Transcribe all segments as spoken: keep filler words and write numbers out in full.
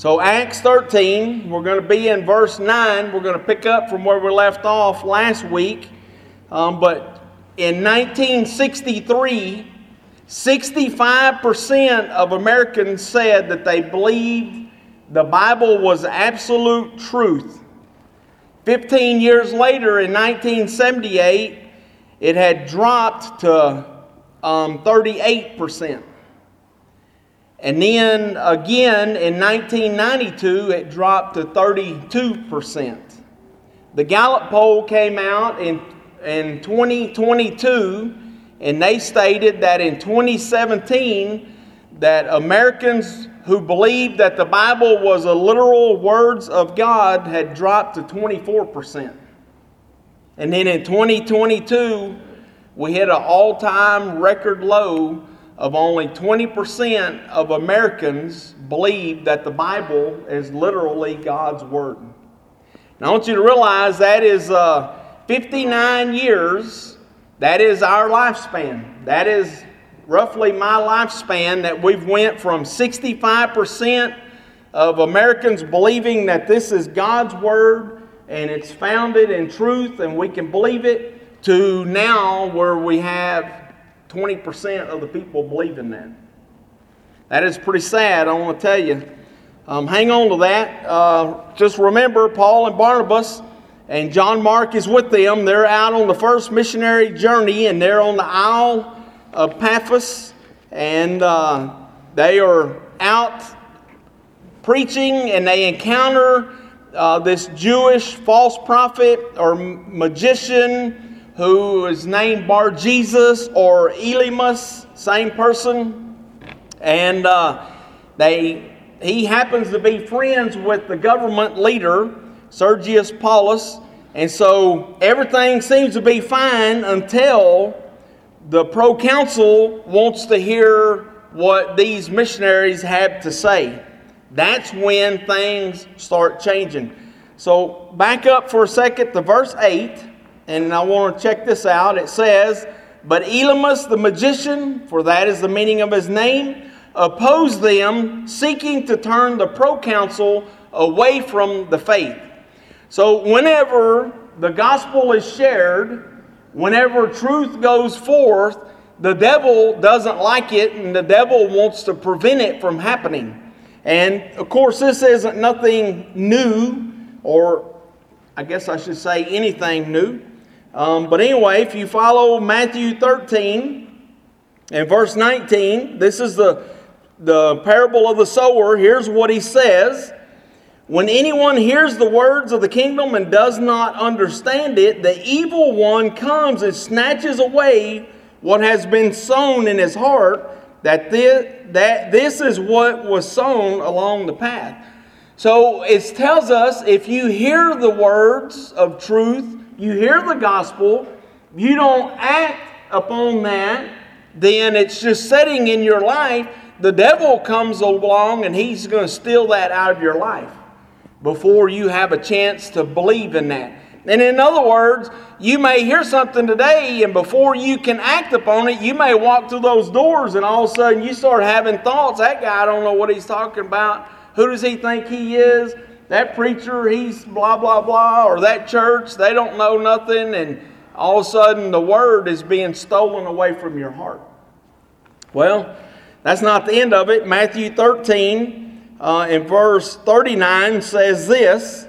So Acts thirteen, we're going to be in verse nine. We're going to pick up from where we left off last week. Um, but in nineteen sixty-three, sixty-five percent of Americans said that they believed the Bible was absolute truth. Fifteen years later, in nineteen seventy-eight, it had dropped to um, thirty-eight percent. And then again in nineteen ninety-two, it dropped to thirty-two percent. The Gallup poll came out in, in twenty twenty-two, and they stated that in twenty seventeen, that Americans who believed that the Bible was a literal words of God had dropped to twenty-four percent. And then in twenty twenty-two, we hit an all-time record low of only twenty percent of Americans believe that the Bible is literally God's Word. Now I want you to realize that is uh, fifty-nine years. That is our lifespan. That is roughly my lifespan, that we've went from sixty-five percent of Americans believing that this is God's Word and it's founded in truth and we can believe it, to now where we have twenty percent of the people believing that. That is pretty sad, I want to tell you. Um, hang on to that. Uh, just remember, Paul and Barnabas and John Mark is with them. They're out on the first missionary journey, and they're on the Isle of Paphos, and uh, they are out preaching, and they encounter uh, this Jewish false prophet or magician who is named Bar Jesus or Elymas, same person. And uh, they he happens to be friends with the government leader, Sergius Paulus. And so everything seems to be fine until the proconsul wants to hear what these missionaries have to say. That's when things start changing. So back up for a second to verse eight. And I want to check this out. It says, "But Elymas the magician, for that is the meaning of his name, opposed them, seeking to turn the proconsul away from the faith." So whenever the gospel is shared, whenever truth goes forth, the devil doesn't like it, and the devil wants to prevent it from happening. And of course, this isn't nothing new, or I guess I should say anything new. Um, but anyway, if you follow Matthew thirteen and verse nineteen, this is the, the parable of the sower. Here's what he says. "When anyone hears the words of the kingdom and does not understand it, the evil one comes and snatches away what has been sown in his heart, that this, that this is what was sown along the path." So it tells us, if you hear the words of truth, you hear the gospel, you don't act upon that, then it's just sitting in your life. The devil comes along and he's going to steal that out of your life before you have a chance to believe in that. And in other words, you may hear something today, and before you can act upon it, you may walk through those doors and all of a sudden you start having thoughts. That guy, I don't know what he's talking about. Who does he think he is? That preacher, he's blah, blah, blah. Or that church, they don't know nothing. And all of a sudden, the word is being stolen away from your heart. Well, that's not the end of it. Matthew thirteen, uh, in verse thirty-nine, says this: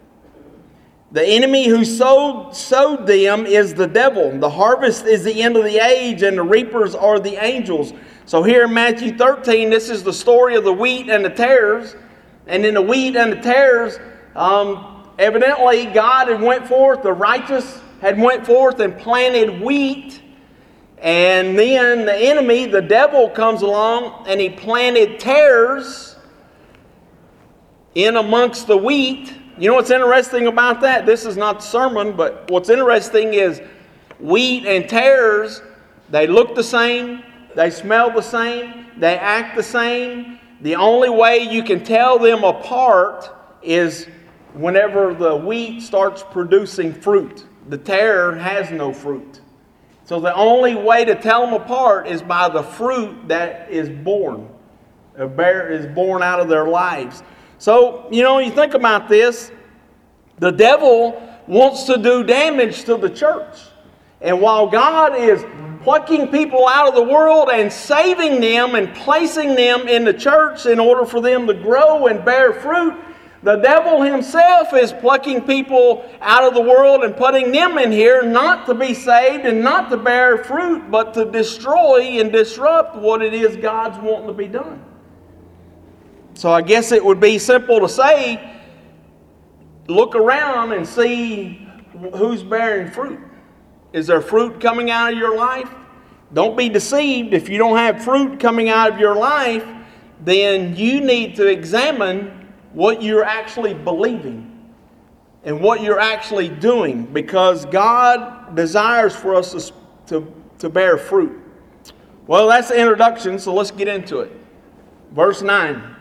"The enemy who sowed, sowed them is the devil. The harvest is the end of the age, and the reapers are the angels." So here in Matthew thirteen, this is the story of the wheat and the tares. And in the wheat and the tares, um, evidently God had went forth, the righteous had went forth and planted wheat. And then the enemy, the devil, comes along and he planted tares in amongst the wheat. You know what's interesting about that? This is not the sermon, but what's interesting is wheat and tares, they look the same, they smell the same, they act the same. The only way you can tell them apart is whenever the wheat starts producing fruit. The tare has no fruit. So the only way to tell them apart is by the fruit that is born, is born out of their lives. So, you know, you think about this, the devil wants to do damage to the church. And while God is plucking people out of the world and saving them and placing them in the church in order for them to grow and bear fruit, the devil himself is plucking people out of the world and putting them in here not to be saved and not to bear fruit, but to destroy and disrupt what it is God's wanting to be done. So I guess it would be simple to say, look around and see who's bearing fruit. Is there fruit coming out of your life? Don't be deceived. If you don't have fruit coming out of your life, then you need to examine what you're actually believing and what you're actually doing, because God desires for us to, to, to bear fruit. Well, that's the introduction, so let's get into it. Verse nine.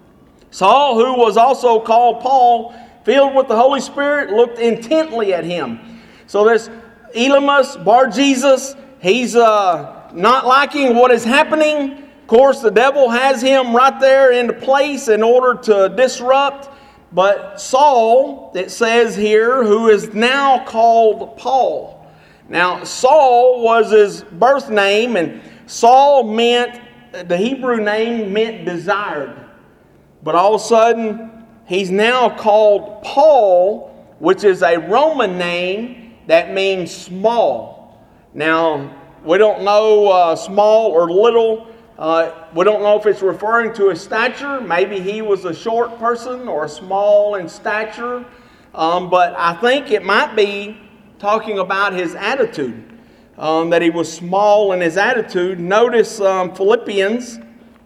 Saul, who was also called Paul, filled with the Holy Spirit, looked intently at him. So there's Elymas, Bar-Jesus, he's uh, not liking what is happening. Of course, the devil has him right there into place in order to disrupt. But Saul, it says here, who is now called Paul. Now, Saul was his birth name, and Saul meant, the Hebrew name meant desired. But all of a sudden, he's now called Paul, which is a Roman name that means small. Now, we don't know uh, small or little. Uh, we don't know if it's referring to his stature. Maybe he was a short person or small in stature. Um, but I think it might be talking about his attitude, um, that he was small in his attitude. Notice um, Philippians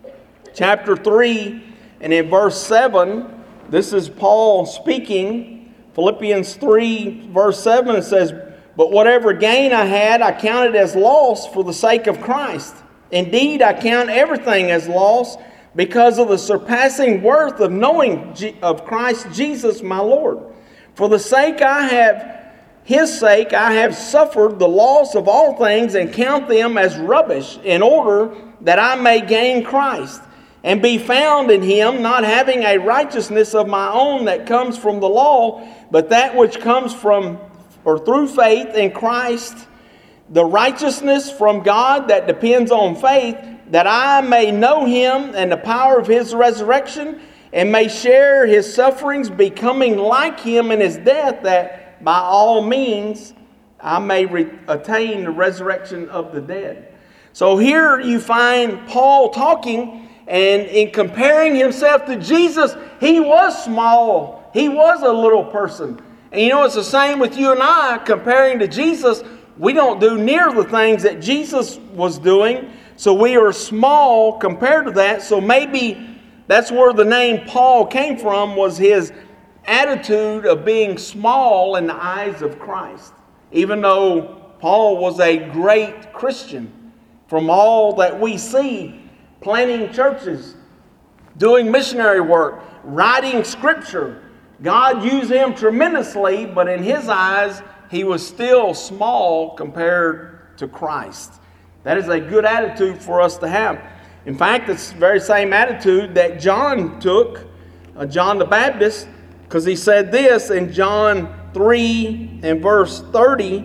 chapter three and in verse seven, this is Paul speaking. Philippians three, verse seven, it says, "But whatever gain I had, I counted as loss for the sake of Christ. Indeed, I count everything as loss because of the surpassing worth of knowing G- of Christ Jesus my Lord. For the sake I have, His sake, I have suffered the loss of all things and count them as rubbish, in order that I may gain Christ and be found in Him, not having a righteousness of my own that comes from the law, but that which comes from or through faith in Christ, the righteousness from God that depends on faith, that I may know Him and the power of His resurrection, and may share His sufferings, becoming like Him in His death, that by all means I may re- attain the resurrection of the dead." So here you find Paul talking, and in comparing himself to Jesus, he was small. He was a little person. And you know, it's the same with you and I. Comparing to Jesus, we don't do near the things that Jesus was doing. So we are small compared to that. So maybe that's where the name Paul came from, was his attitude of being small in the eyes of Christ. Even though Paul was a great Christian, from all that we see, planting churches, doing missionary work, writing scripture, God used him tremendously, but in his eyes, he was still small compared to Christ. That is a good attitude for us to have. In fact, it's the very same attitude that John took, uh, John the Baptist, because he said this in John three and verse thirty.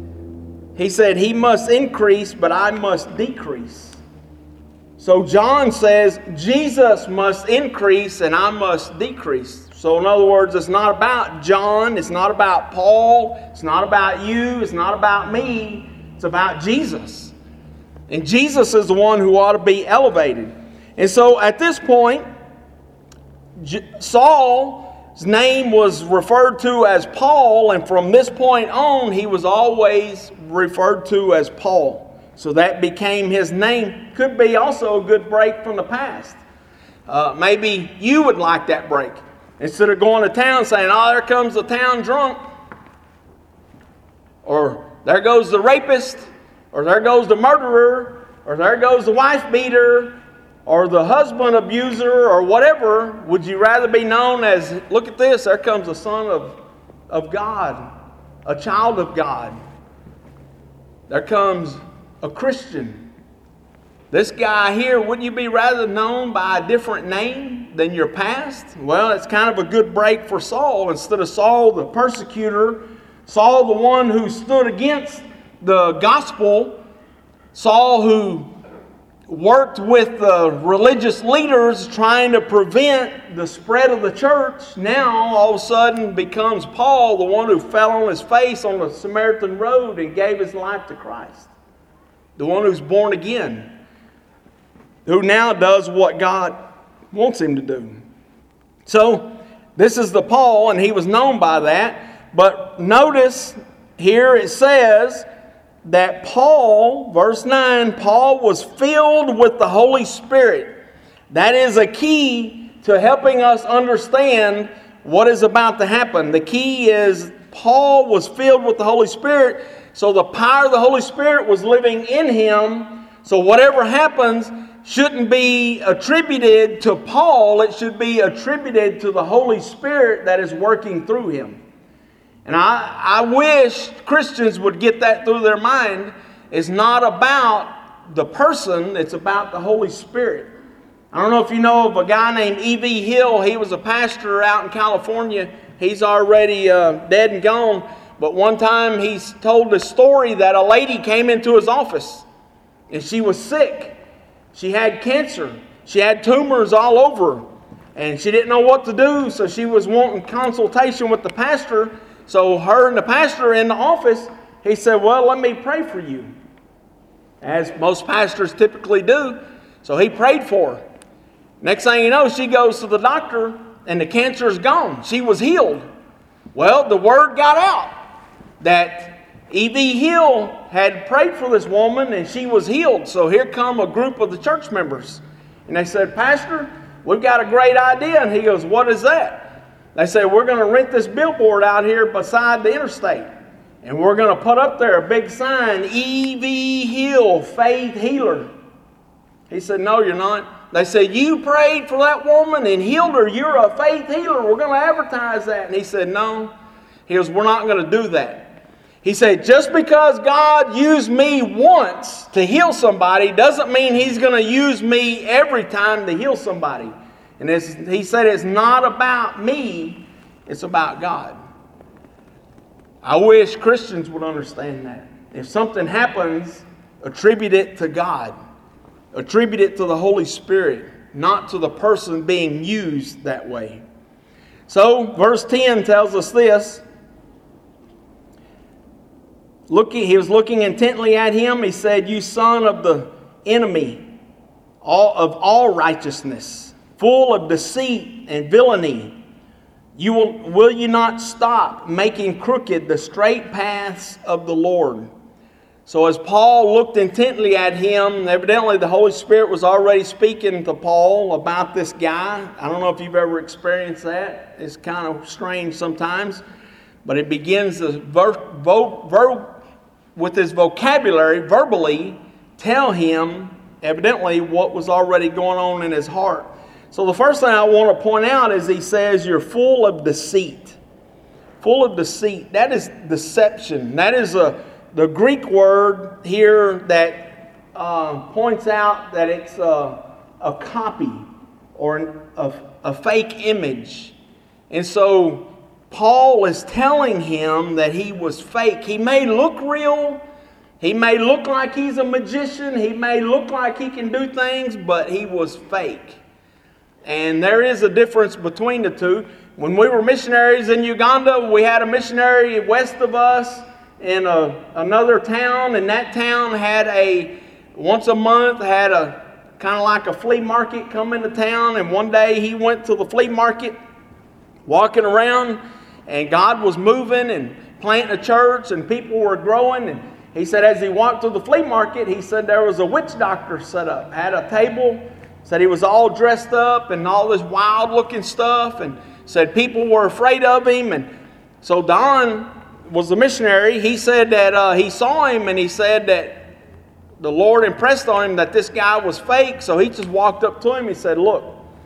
He said, "He must increase, but I must decrease." So John says, Jesus must increase and I must decrease. So in other words, it's not about John, it's not about Paul, it's not about you, it's not about me, it's about Jesus. And Jesus is the one who ought to be elevated. And so at this point, Saul's name was referred to as Paul, and from this point on, he was always referred to as Paul. So that became his name. Could be also a good break from the past. Uh, maybe you would like that break. Instead of going to town saying, "Oh, there comes the town drunk," or "There goes the rapist," or "There goes the murderer," or "There goes the wife beater," or the husband abuser, or whatever. Would you rather be known as, "Look at this, there comes a son of, of God, a child of God. There comes a Christian. This guy here," wouldn't you be rather known by a different name? than your past? Well, it's kind of a good break for Saul. Instead of Saul, the persecutor, Saul, the one who stood against the gospel, Saul, who worked with the religious leaders trying to prevent the spread of the church, now all of a sudden becomes Paul, the one who fell on his face on the Samaritan road and gave his life to Christ. The one who's born again, who now does what God wants him to do. So, this is the Paul, and he was known by that. But notice here it says that Paul, verse nine, Paul was filled with the Holy Spirit. That is a key to helping us understand what is about to happen. The key is Paul was filled with the Holy Spirit, so the power of the Holy Spirit was living in him. So whatever happens shouldn't be attributed to Paul, it should be attributed to the Holy Spirit that is working through him. And I, I wish Christians would get that through their mind. It's not about the person, it's about the Holy Spirit. I don't know if you know of a guy named E V Hill. He was a pastor out in California. He's already uh, dead and gone. But one time he's told the story that a lady came into his office and she was sick. She had cancer. She had tumors all over her. And she didn't know what to do, so she was wanting consultation with the pastor. So her and the pastor in the office, he said, well, let me pray for you. As most pastors typically do. So he prayed for her. Next thing you know, she goes to the doctor and the cancer is gone. She was healed. Well, the word got out that E V Hill had prayed for this woman and she was healed. So here come a group of the church members. And they said, Pastor, we've got a great idea. And he goes, what is that? They say, we're going to rent this billboard out here beside the interstate. And we're going to put up there a big sign, E V Hill, Faith Healer. He said, no, you're not. They said, you prayed for that woman and healed her. You're a faith healer. We're going to advertise that. And he said, no. He goes, we're not going to do that. He said, just because God used me once to heal somebody doesn't mean He's going to use me every time to heal somebody. And it's, he said, it's not about me, it's about God. I wish Christians would understand that. If something happens, attribute it to God. Attribute it to the Holy Spirit, not to the person being used that way. So, verse ten tells us this. Looking, he was looking intently at him. He said, you son of the enemy, all of all righteousness, full of deceit and villainy, you will, will you not stop making crooked the straight paths of the Lord? So as Paul looked intently at him, evidently the Holy Spirit was already speaking to Paul about this guy. I don't know if you've ever experienced that. It's kind of strange sometimes. But it begins to, ver, vo, ver, with his vocabulary, verbally, tell him, evidently, what was already going on in his heart. So the first thing I want to point out is he says, you're full of deceit. Full of deceit. That is deception. That is a, the Greek word here that uh, points out that it's a, a copy or a, a fake image. And so Paul is telling him that he was fake. He may look real. He may look like he's a magician. He may look like he can do things, but he was fake. And there is a difference between the two. When we were missionaries in Uganda, we had a missionary west of us in a, another town, and that town had a, once a month, had a kind of like a flea market come into town. And one day he went to the flea market, walking around, and God was moving and planting a church, and people were growing. And he said as he walked through the flea market, he said there was a witch doctor set up, had a table, said he was all dressed up and all this wild looking stuff, and said people were afraid of him. And so Don was the missionary. He said that uh, he saw him, and he said that the Lord impressed on him that this guy was fake. So he just walked up to him. He said, look,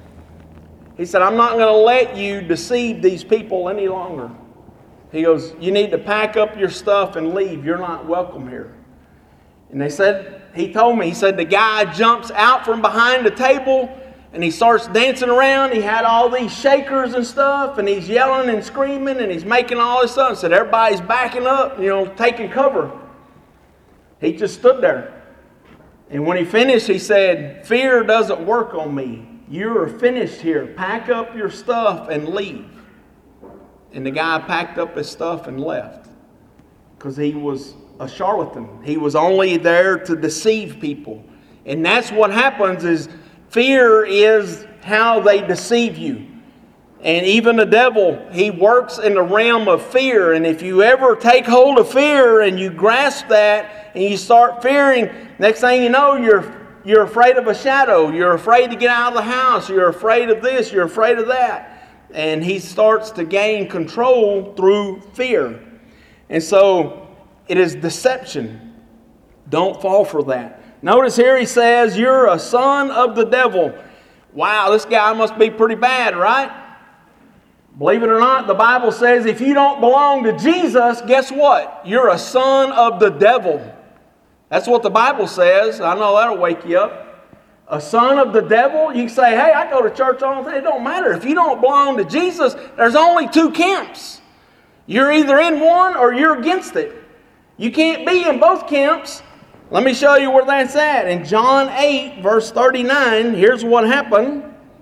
he said, I'm not going to let you deceive these people any longer. He goes, you need to pack up your stuff and leave. You're not welcome here. And they said, he told me, he said, the guy jumps out from behind the table And he starts dancing around. He had all these shakers and stuff, and he's yelling and screaming, and he's making all this stuff. And said everybody's backing up, you know, taking cover. He just stood there. And when he finished, he said, "Fear doesn't work on me. You're finished here. Pack up your stuff and leave." And the guy packed up his stuff and left. Because he was a charlatan. He was only there to deceive people. And that's what happens is fear is how they deceive you. And even the devil, he works in the realm of fear. And if you ever take hold of fear and you grasp that and you start fearing, next thing you know, you're you're afraid of a shadow. You're afraid to get out of the house. You're afraid of this. You're afraid of that. And he starts to gain control through fear. And so it is deception. Don't fall for that. Notice here he says, "You're a son of the devil." Wow, this guy must be pretty bad, right? Believe it or not, the Bible says if you don't belong to Jesus, guess what? You're a son of the devil. That's what the Bible says. I know that'll wake you up. A son of the devil? You can say, "Hey, I go to church all the time." It don't matter. If you don't belong to Jesus, there's only two camps. You're either in one or you're against it. You can't be in both camps. Let me show you where that's at. In John eight, verse thirty-nine, here's what happened.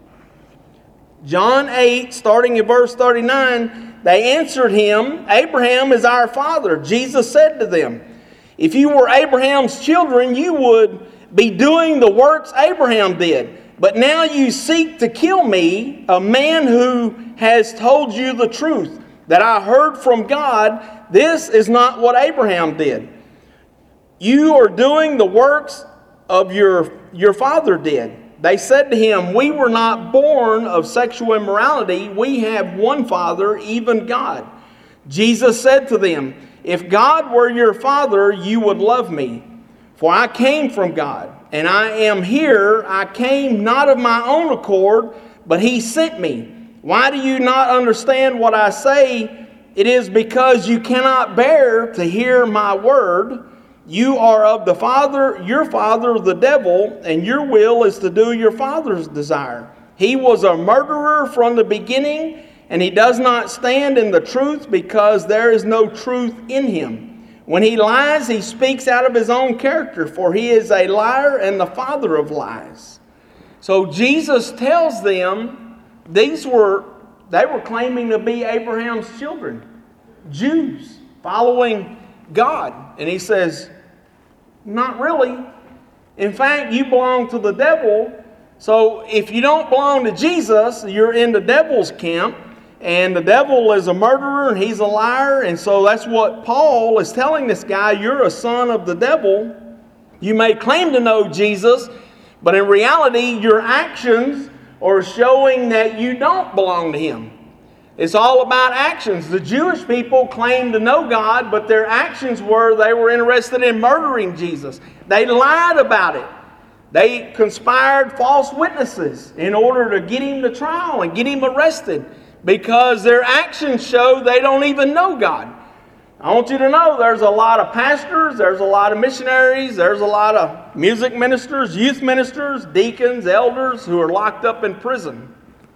John eight, starting in verse thirty-nine, they answered him, "Abraham is our father." Jesus said to them, "If you were Abraham's children, you would be doing the works Abraham did. But now you seek to kill me, a man who has told you the truth, that I heard from God. This is not what Abraham did. You are doing the works of your, your father did." They said to him, "We were not born of sexual immorality. We have one Father, even God." Jesus said to them, "If God were your Father, you would love me. For I came from God, and I am here. I came not of my own accord, but He sent me. Why do you not understand what I say? It is because you cannot bear to hear my word. You are of the father, your father, the devil, and your will is to do your father's desire. He was a murderer from the beginning, and he does not stand in the truth because there is no truth in him. When he lies, he speaks out of his own character, for he is a liar and the father of lies." So Jesus tells them, these were, they were claiming to be Abraham's children, Jews, following God. And he says, not really. In fact, you belong to the devil. So if you don't belong to Jesus, you're in the devil's camp. And the devil is a murderer and he's a liar. And so that's what Paul is telling this guy. You're a son of the devil. You may claim to know Jesus, but in reality, your actions are showing that you don't belong to Him. It's all about actions. The Jewish people claimed to know God, but their actions were they were interested in murdering Jesus. They lied about it. They conspired false witnesses in order to get Him to trial and get Him arrested because their actions show they don't even know God. I want you to know there's a lot of pastors, there's a lot of missionaries, there's a lot of music ministers, youth ministers, deacons, elders who are locked up in prison,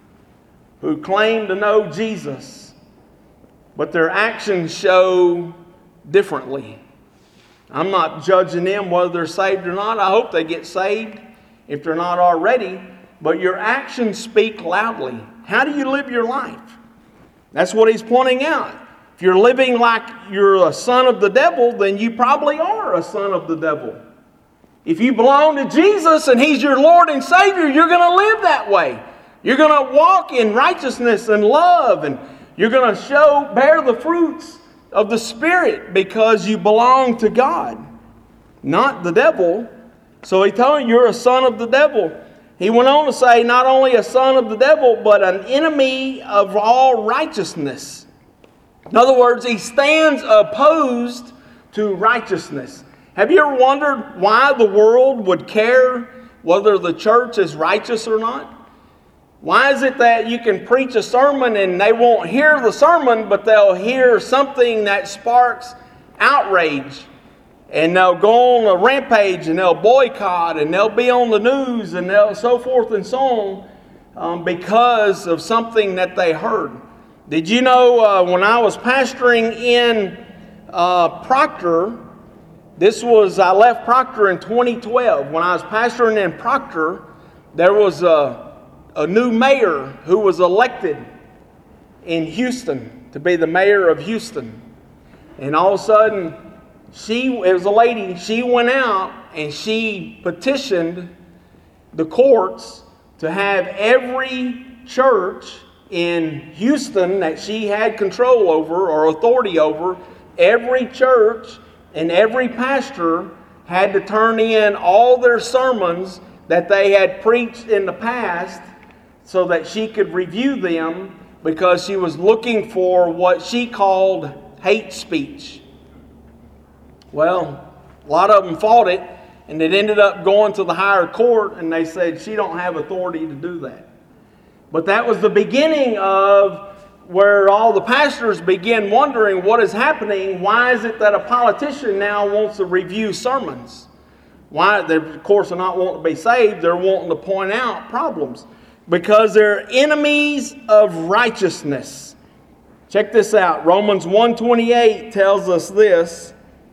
who claim to know Jesus, but their actions show differently. I'm not judging them whether they're saved or not. I hope they get saved if they're not already, but your actions speak loudly. How do you live your life? That's what he's pointing out. If you're living like you're a son of the devil, then you probably are a son of the devil. If you belong to Jesus and He's your Lord and Savior, you're going to live that way. You're going to walk in righteousness and love, and you're going to show, bear the fruits of the Spirit because you belong to God, not the devil. So he told you, you're a son of the devil. He went on to say, not only a son of the devil, but an enemy of all righteousness. In other words, he stands opposed to righteousness. Have you ever wondered why the world would care whether the church is righteous or not? Why is it that you can preach a sermon and they won't hear the sermon, but they'll hear something that sparks outrage? And they'll go on a rampage and they'll boycott and they'll be on the news and they'll so forth and so on. um, because of something that they heard. Did you know uh, when I was pastoring in uh, Proctor, this was, I left Proctor in twenty twelve. When I was pastoring in Proctor, there was a, a new mayor who was elected in Houston to be the mayor of Houston. And all of a sudden, she, it was a lady, she went out and she petitioned the courts to have every church in Houston that she had control over or authority over, every church and every pastor had to turn in all their sermons that they had preached in the past so that she could review them, because she was looking for what she called hate speech. Well, a lot of them fought it, and it ended up going to the higher court, and they said she don't have authority to do that. But that was the beginning of where all the pastors began wondering what is happening. Why is it that a politician now wants to review sermons? Why? They, of course, are not wanting to be saved. They're wanting to point out problems because they're enemies of righteousness. Check this out. Romans one twenty-eight tells us this.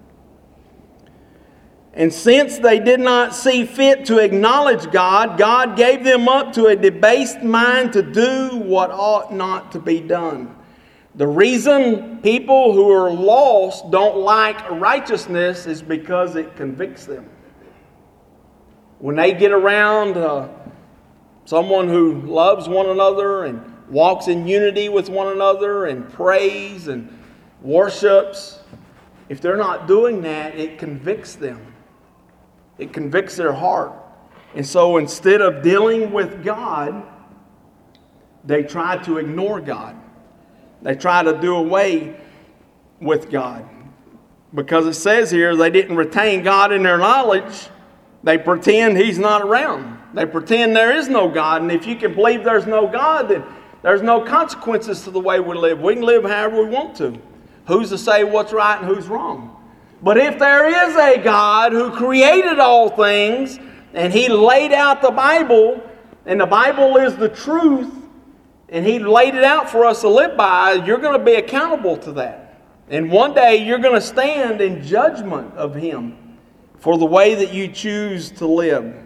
And since they did not see fit to acknowledge God, God gave them up to a debased mind to do what ought not to be done. The reason people who are lost don't like righteousness is because it convicts them. When they get around uh, someone who loves one another and walks in unity with one another and prays and worships, if they're not doing that, it convicts them. It convicts their heart. And so instead of dealing with God, they try to ignore God. They try to do away with God. Because it says here they didn't retain God in their knowledge. They pretend He's not around. They pretend there is no God. And if you can believe there's no God, then there's no consequences to the way we live. We can live however we want to. Who's to say what's right and who's wrong? But if there is a God who created all things, and He laid out the Bible, and the Bible is the truth, and He laid it out for us to live by, you're going to be accountable to that. And one day you're going to stand in judgment of Him for the way that you choose to live.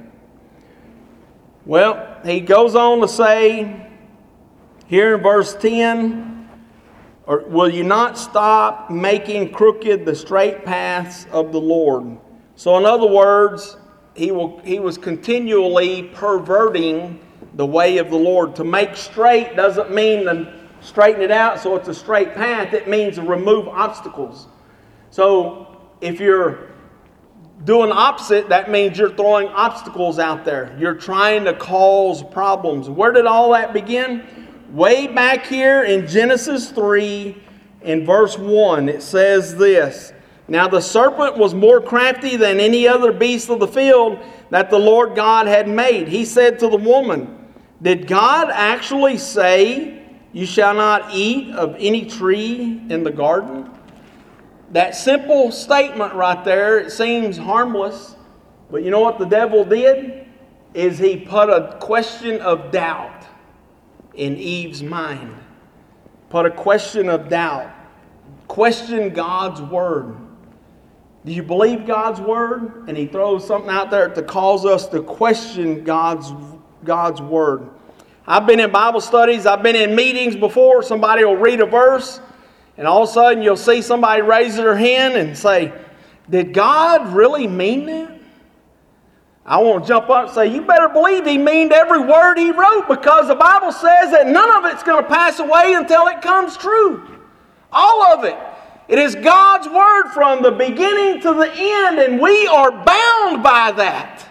Well, he goes on to say here in verse ten, or will you not stop making crooked the straight paths of the Lord? So in other words, he will, he was continually perverting the way of the Lord. To make straight doesn't mean to straighten it out so it's a straight path. It means to remove obstacles. So if you're doing opposite, that means you're throwing obstacles out there. You're trying to cause problems. Where did all that begin? Way back here in Genesis three, in verse one, it says this. Now the serpent was more crafty than any other beast of the field that the Lord God had made. He said to the woman, did God actually say, you shall not eat of any tree in the garden? That simple statement right there, it seems harmless. But you know what the devil did? Is he put a question of doubt in Eve's mind. Put a question of doubt. Question God's word. Do you believe God's word? And he throws something out there to cause us to question God's, God's word. I've been in Bible studies. I've been in meetings before. Somebody will read a verse, and all of a sudden you'll see somebody raise their hand and say, did God really mean that? I want to jump up and say, you better believe He meant every word He wrote, because the Bible says that none of it's going to pass away until it comes true. All of it. It is God's word from the beginning to the end, and we are bound by that.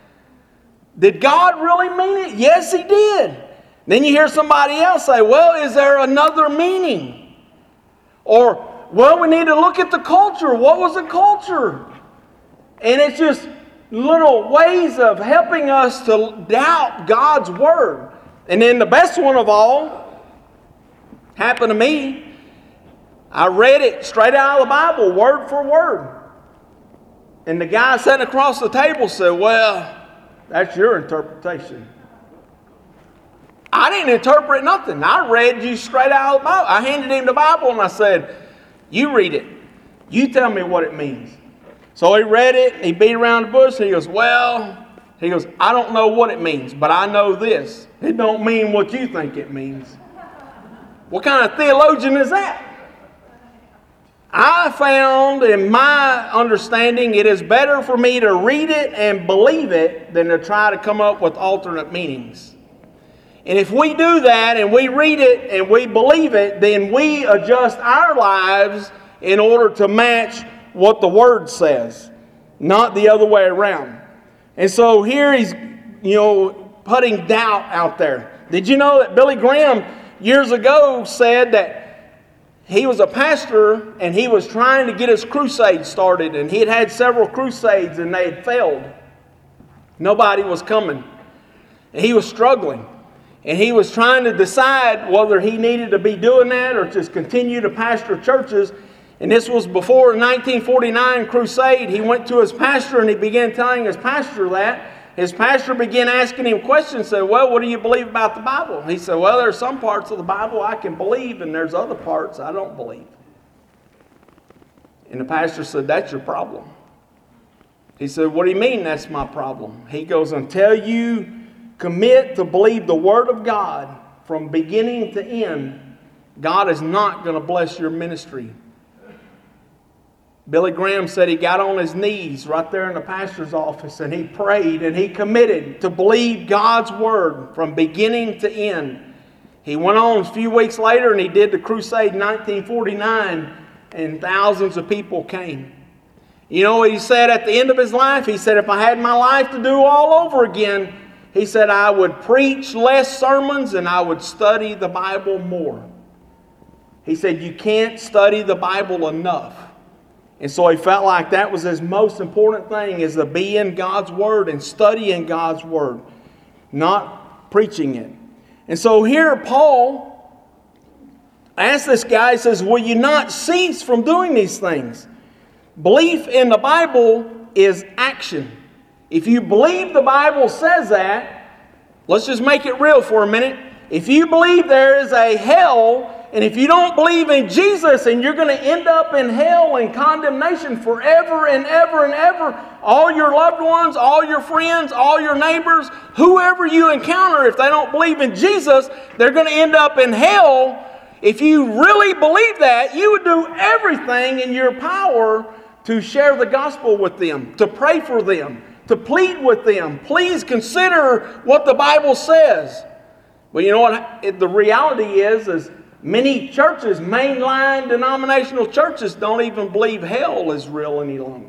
Did God really mean it? Yes, He did. Then you hear somebody else say, well, is there another meaning? Or, well, we need to look at the culture. What was the culture? And it's just little ways of helping us to doubt God's word. And then the best one of all happened to me. I read it straight out of the Bible, word for word. And the guy sitting across the table said, well, that's your interpretation. I didn't interpret nothing. I read you straight out of the Bible. I handed him the Bible and I said, you read it. You tell me what it means. So he read it, and he beat around the bush, and he goes, well, he goes, I don't know what it means, but I know this. It don't mean what you think it means. What kind of theologian is that? I found, in my understanding, it is better for me to read it and believe it than to try to come up with alternate meanings. And if we do that and we read it and we believe it, then we adjust our lives in order to match what the Word says, not the other way around. And so here he's, you know, putting doubt out there. Did you know that Billy Graham years ago said that he was a pastor and he was trying to get his crusade started, and he had had several crusades and they had failed. Nobody was coming. And he was struggling. And he was trying to decide whether he needed to be doing that or just continue to pastor churches. And this was before the nineteen forty-nine crusade. He went to his pastor and he began telling his pastor that. His pastor began asking him questions, said, well, what do you believe about the Bible? He said, well, there's some parts of the Bible I can believe, and there's other parts I don't believe. And the pastor said, that's your problem. He said, what do you mean that's my problem? He goes, until you commit to believe the Word of God from beginning to end, God is not going to bless your ministry. Billy Graham said he got on his knees right there in the pastor's office and he prayed and he committed to believe God's Word from beginning to end. He went on a few weeks later and he did the crusade in nineteen forty-nine, and thousands of people came. You know what he said at the end of his life? He said, if I had my life to do all over again, he said, I would preach less sermons and I would study the Bible more. He said, you can't study the Bible enough. And so he felt like that was his most important thing, is to be in God's Word and studying God's Word, not preaching it. And so here Paul asks this guy, he says, will you not cease from doing these things? Belief in the Bible is action. If you believe the Bible says that, let's just make it real for a minute. If you believe there is a hell, and if you don't believe in Jesus and you're going to end up in hell and condemnation forever and ever and ever, all your loved ones, all your friends, all your neighbors, whoever you encounter, if they don't believe in Jesus, they're going to end up in hell. If you really believe that, you would do everything in your power to share the gospel with them, to pray for them, to plead with them. Please consider what the Bible says. Well, you know what the reality is, is many churches, mainline denominational churches, don't even believe hell is real any longer.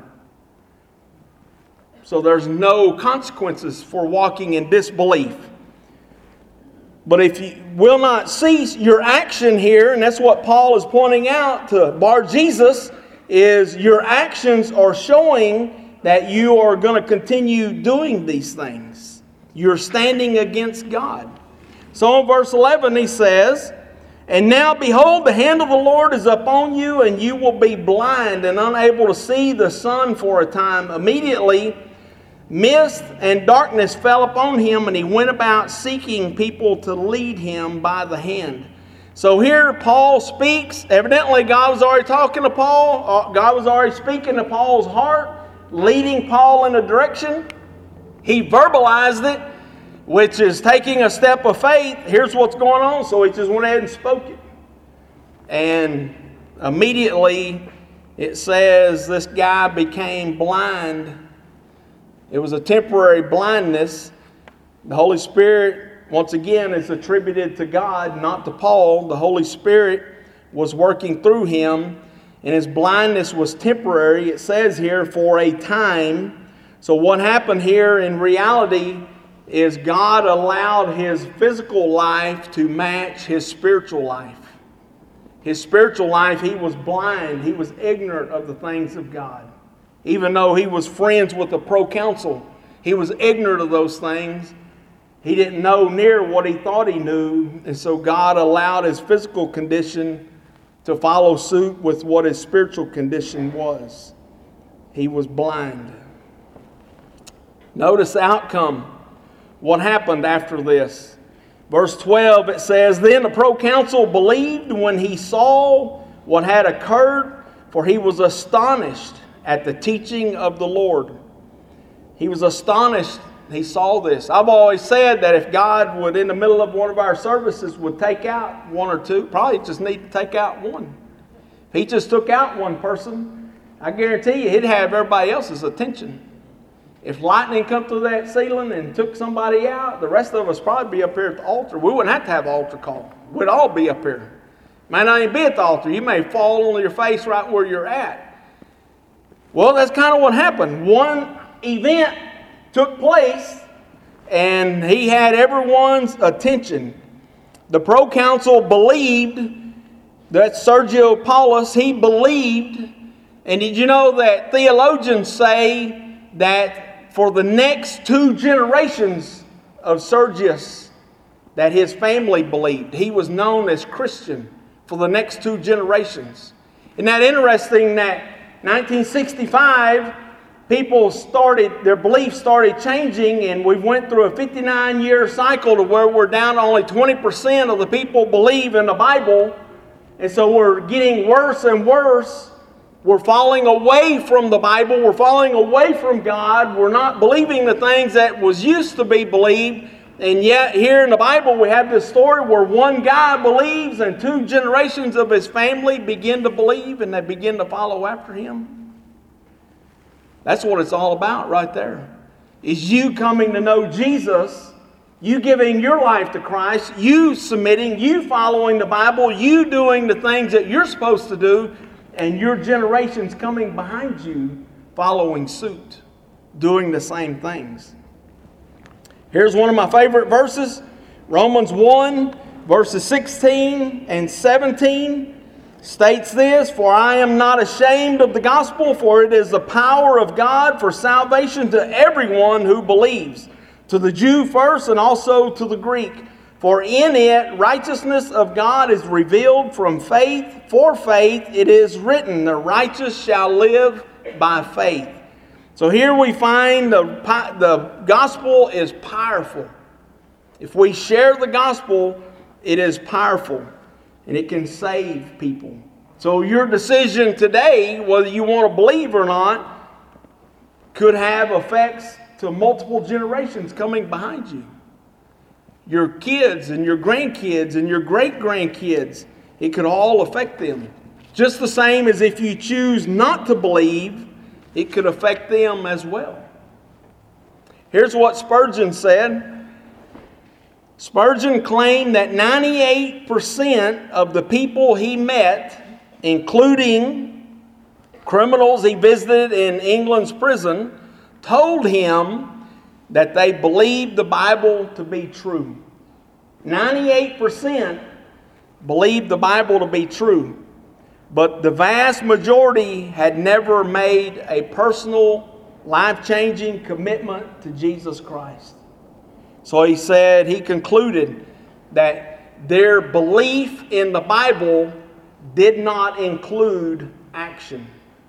So there's no consequences for walking in disbelief. But if you will not cease your action here, and that's what Paul is pointing out to Bar-Jesus, is your actions are showing that you are going to continue doing these things. You're standing against God. So in verse eleven he says, and now behold, the hand of the Lord is upon you, and you will be blind and unable to see the sun for a time. Immediately mist and darkness fell upon him, and he went about seeking people to lead him by the hand. So here Paul speaks. Evidently God was already talking to Paul. God was already speaking to Paul's heart, leading Paul in a direction. He verbalized it, which is taking a step of faith. Here's what's going on. So he just went ahead and spoke it. And immediately it says this guy became blind. It was a temporary blindness. The Holy Spirit, once again, is attributed to God, not to Paul. The Holy Spirit was working through him, and his blindness was temporary. It says here, for a time. So what happened here in reality is God allowed his physical life to match his spiritual life. His spiritual life, he was blind. He was ignorant of the things of God. Even though he was friends with the proconsul, he was ignorant of those things. He didn't know near what he thought he knew. And so God allowed his physical condition to follow suit with what his spiritual condition was. He was blind. Notice the outcome. What happened after this? Verse twelve, it says, Then the proconsul believed when he saw what had occurred, for he was astonished at the teaching of the Lord. He was astonished. He saw this. I've always said that if God would, in the middle of one of our services, would take out one or two, probably just need to take out one. If he just took out one person, I guarantee you he'd have everybody else's attention. If lightning come through that ceiling and took somebody out, the rest of us probably be up here at the altar. We wouldn't have to have an altar call. We'd all be up here. Might not even be at the altar. You may fall on your face right where you're at. Well, that's kind of what happened. One event took place, and he had everyone's attention. The proconsul believed that Sergio Paulus, he believed, and did you know that theologians say that for the next two generations of Sergius, that his family believed. He was known as Christian for the next two generations. Isn't that interesting that nineteen sixty-five, people started, their beliefs started changing, and we went through a fifty-nine year cycle to where we're down to only twenty percent of the people believe in the Bible. And so we're getting worse and worse. We're falling away from the Bible. We're falling away from God. We're not believing the things that was used to be believed. And yet here in the Bible we have this story where one guy believes and two generations of his family begin to believe and they begin to follow after him. That's what it's all about right there. Is you coming to know Jesus, you giving your life to Christ, you submitting, you following the Bible, you doing the things that you're supposed to do, and your generations coming behind you following suit, doing the same things. Here's one of my favorite verses, Romans one, verses sixteen and seventeen, states this, For I am not ashamed of the gospel, for it is the power of God for salvation to everyone who believes, to the Jew first and also to the Greek. For in it righteousness of God is revealed from faith. For faith it is written, The righteous shall live by faith. So here we find the, the gospel is powerful. If we share the gospel, it is powerful. And it can save people. So your decision today, whether you want to believe or not, could have effects to multiple generations coming behind you. Your kids and your grandkids and your great-grandkids, it could all affect them. Just the same as if you choose not to believe, it could affect them as well. Here's what Spurgeon said. Spurgeon claimed that ninety-eight percent of the people he met, including criminals he visited in England's prison, told him that they believed the Bible to be true. ninety-eight percent believed the Bible to be true. But the vast majority had never made a personal, life-changing commitment to Jesus Christ. So he said, he concluded that their belief in the Bible did not include action.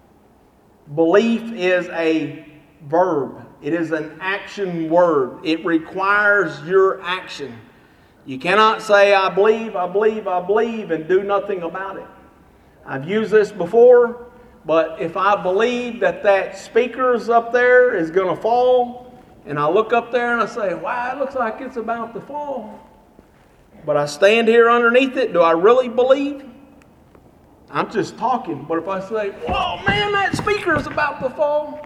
Belief is a verb. It is an action word. It requires your action. You cannot say, I believe, I believe, I believe, and do nothing about it. I've used this before, but if I believe that that speaker's up there is going to fall, and I look up there and I say, wow, it looks like it's about to fall, but I stand here underneath it, do I really believe? I'm just talking. But if I say, whoa, man, that speaker's about to fall,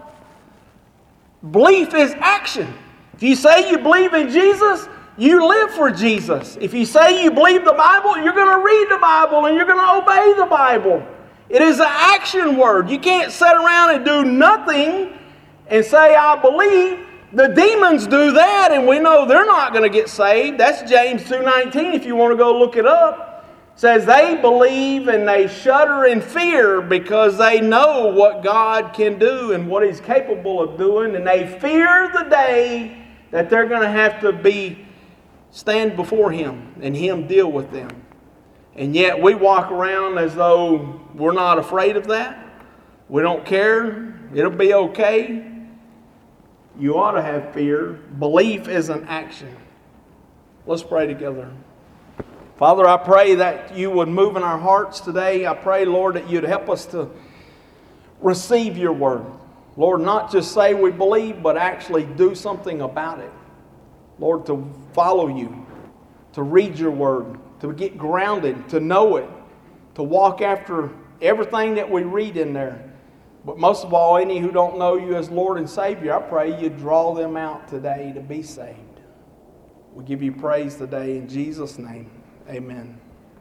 belief is action. If you say you believe in Jesus, you live for Jesus. If you say you believe the Bible, you're going to read the Bible and you're going to obey the Bible. It is an action word. You can't sit around and do nothing and say, I believe. The demons do that, and we know they're not going to get saved. That's James two nineteen if you want to go look it up. It says they believe and they shudder in fear because they know what God can do and what He's capable of doing, and they fear the day that they're going to have to be stand before Him and Him deal with them. And yet we walk around as though we're not afraid of that. We don't care. It'll be okay. You ought to have fear. Belief is an action. Let's pray together. Father, I pray that you would move in our hearts today. I pray, Lord, that you'd help us to receive your word. Lord, not just say we believe, but actually do something about it. Lord, to follow you, to read your word, to get grounded, to know it, to walk after everything that we read in there. But most of all, any who don't know you as Lord and Savior, I pray you draw them out today to be saved. We give you praise today in Jesus' name. Amen.